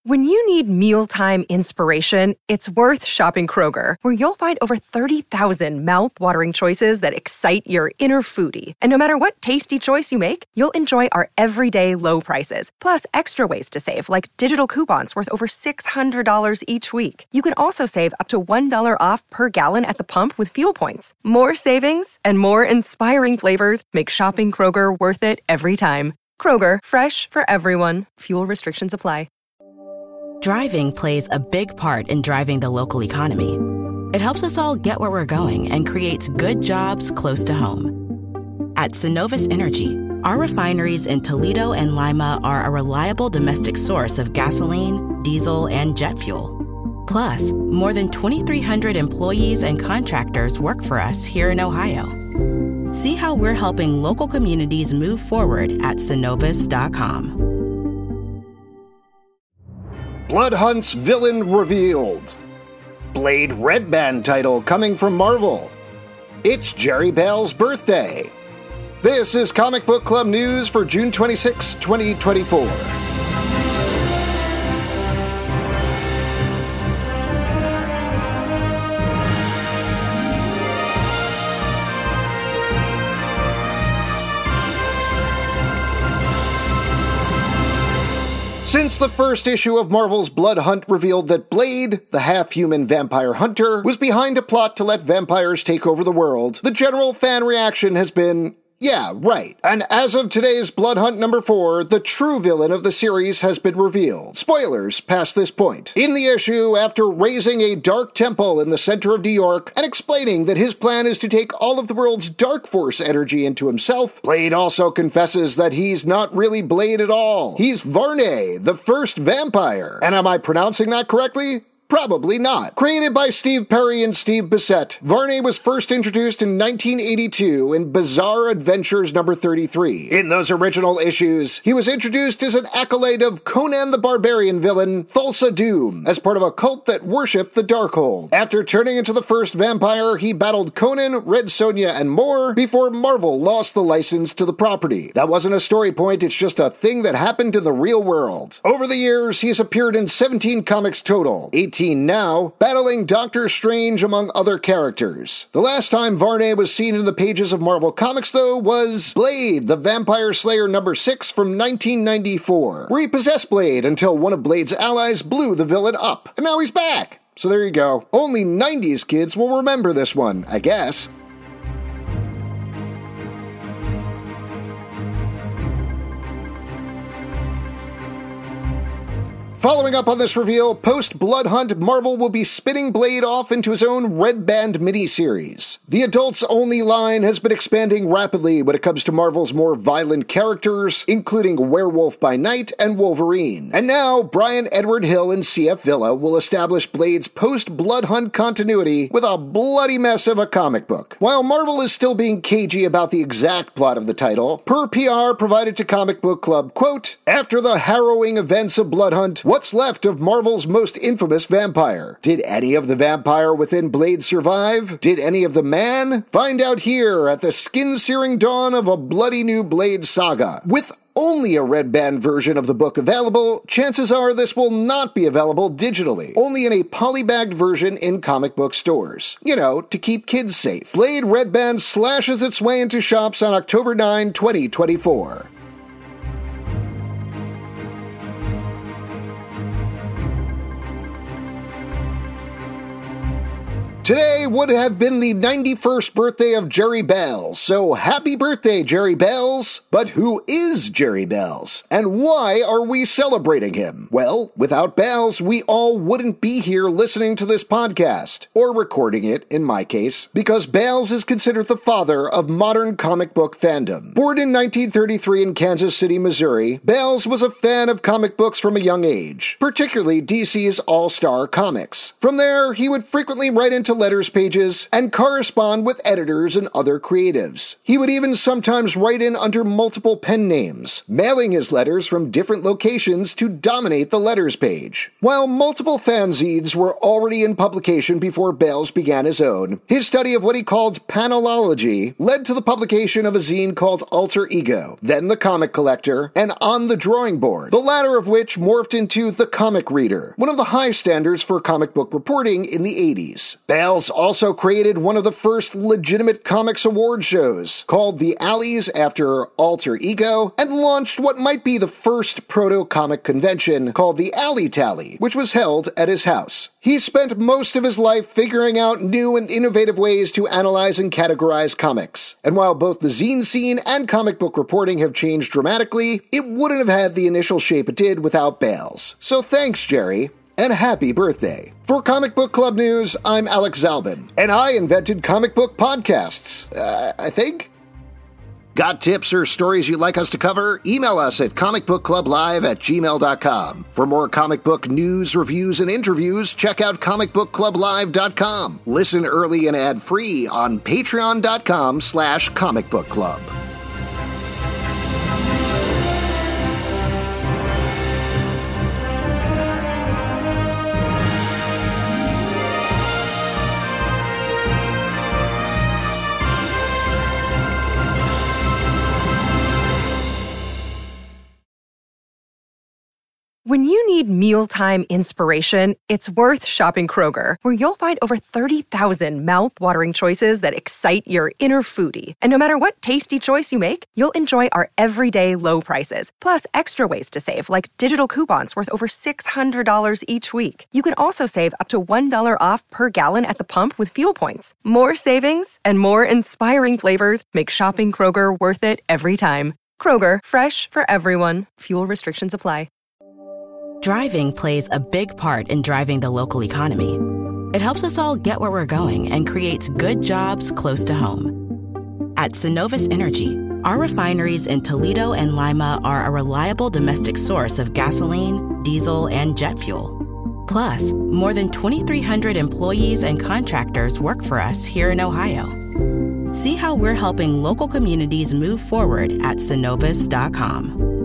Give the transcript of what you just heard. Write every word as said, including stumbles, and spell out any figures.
When you need mealtime inspiration, it's worth shopping Kroger, where you'll find over thirty thousand mouth-watering choices that excite your inner foodie. And no matter what tasty choice you make, you'll enjoy our everyday low prices, plus extra ways to save, like digital coupons worth over six hundred dollars each week. You can also save up to one dollar off per gallon at the pump with fuel points. More savings and more inspiring flavors make shopping Kroger worth it every time. Kroger, fresh for everyone. Fuel restrictions apply. Driving plays a big part in driving the local economy. It helps us all get where we're going and creates good jobs close to home. At Synovus Energy, our refineries in Toledo and Lima are a reliable domestic source of gasoline, diesel, and jet fuel. Plus, more than twenty-three hundred employees and contractors work for us here in Ohio. See how we're helping local communities move forward at Synovus dot com. Bloodhunt's villain revealed. Blade Red Band title coming from Marvel. It's Jerry Bale's birthday. This is Comic Book Club news for June twenty-sixth, twenty twenty-four. Since the first issue of Marvel's Blood Hunt revealed that Blade, the half-human vampire hunter, was behind a plot to let vampires take over the world, the general fan reaction has been, yeah, right. And as of today's Blood Hunt number four, the true villain of the series has been revealed. Spoilers past this point. In the issue, after raising a dark temple in the center of New York and explaining that his plan is to take all of the world's dark force energy into himself, Blade also confesses that he's not really Blade at all. He's Varney, the first vampire. And am I pronouncing that correctly? Probably not. Created by Steve Perry and Steve Bissette, Varney was first introduced in nineteen eighty-two in Bizarre Adventures number thirty-three. In those original issues, he was introduced as an acolyte of Conan the Barbarian villain Thulsa Doom, as part of a cult that worshipped the Darkhold. After turning into the first vampire, he battled Conan, Red Sonja, and more before Marvel lost the license to the property. That wasn't a story point, it's just a thing that happened in the real world. Over the years, he has appeared in seventeen comics total, eighteen now, battling Doctor Strange among other characters. The last time Varney was seen in the pages of Marvel Comics, though, was Blade, the Vampire Slayer number six from nineteen ninety-four, where he possessed Blade until one of Blade's allies blew the villain up. And now he's back! So there you go. Only nineties kids will remember this one, I guess. Following up on this reveal, post-Blood Hunt, Marvel will be spinning Blade off into his own Red Band miniseries. The adults-only line has been expanding rapidly when it comes to Marvel's more violent characters, including Werewolf by Night and Wolverine. And now, Brian Edward Hill and C F Villa will establish Blade's post-Blood Hunt continuity with a bloody mess of a comic book. While Marvel is still being cagey about the exact plot of the title, per P R provided to Comic Book Club, quote, "After the harrowing events of Blood Hunt, what's left of Marvel's most infamous vampire? Did any of the vampire within Blade survive? Did any of the man? Find out here at the skin-searing dawn of a bloody new Blade saga." With only a Red Band version of the book available, chances are this will not be available digitally, only in a polybagged version in comic book stores. You know, to keep kids safe. Blade Red Band slashes its way into shops on October ninth, twenty twenty-four. Today would have been the ninety-first birthday of Jerry Bales, so happy birthday, Jerry Bales! But who is Jerry Bales? And why are we celebrating him? Well, without Bales, we all wouldn't be here listening to this podcast, or recording it, in my case, because Bales is considered the father of modern comic book fandom. Born in nineteen thirty-three in Kansas City, Missouri, Bales was a fan of comic books from a young age, particularly D C's All-Star Comics. From there, he would frequently write into letters pages and correspond with editors and other creatives. He would even sometimes write in under multiple pen names, mailing his letters from different locations to dominate the letters page. While multiple fanzines were already in publication before Bales began his own, his study of what he called panelology led to the publication of a zine called Alter Ego, then The Comic Collector, and On the Drawing Board, the latter of which morphed into The Comic Reader, one of the high standards for comic book reporting in the eighties. Bales also created one of the first legitimate comics award shows, called The Alleys after Alter Ego, and launched what might be the first proto-comic convention called the Alley Tally, which was held at his house. He spent most of his life figuring out new and innovative ways to analyze and categorize comics. And while both the zine scene and comic book reporting have changed dramatically, it wouldn't have had the initial shape it did without Bales. So thanks, Jerry, and happy birthday. For Comic Book Club News, I'm Alex Zalbin, and I invented comic book podcasts, uh, I think? Got tips or stories you'd like us to cover? Email us at comicbookclublive at gmail dot com. For more comic book news, reviews, and interviews, check out comic book club live dot com. Listen early and ad-free on patreon dot com slash comic book club. When you need mealtime inspiration, it's worth shopping Kroger, where you'll find over thirty thousand mouth-watering choices that excite your inner foodie. And no matter what tasty choice you make, you'll enjoy our everyday low prices, plus extra ways to save, like digital coupons worth over six hundred dollars each week. You can also save up to one dollar off per gallon at the pump with fuel points. More savings and more inspiring flavors make shopping Kroger worth it every time. Kroger, fresh for everyone. Fuel restrictions apply. Driving plays a big part in driving the local economy. It helps us all get where we're going and creates good jobs close to home. At Synovus Energy, our refineries in Toledo and Lima are a reliable domestic source of gasoline, diesel, and jet fuel. Plus, more than twenty-three hundred employees and contractors work for us here in Ohio. See how we're helping local communities move forward at synovus dot com.